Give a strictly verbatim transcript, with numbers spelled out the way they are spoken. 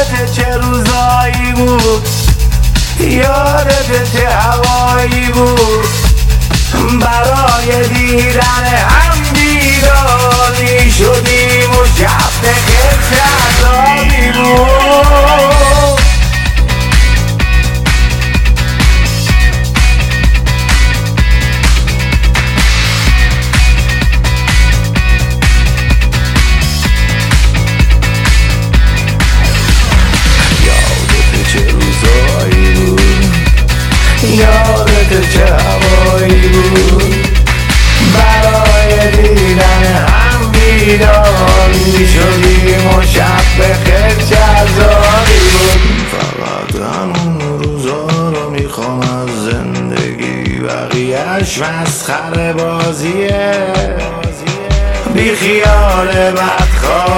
یادت چه روزایی بود، یادت چه هوایی بود، برای دیدن هم بیداری شدیم و شب بخیر چه عذابی بود. یادت چه هوایی بود، برای دیدن هم بیدار میشدیم و شب بخیر چه عذابی بود. فقط همون روزا رو میخوام از زندگی، بقیهش مسخره بازیه، بی خیال بدخواه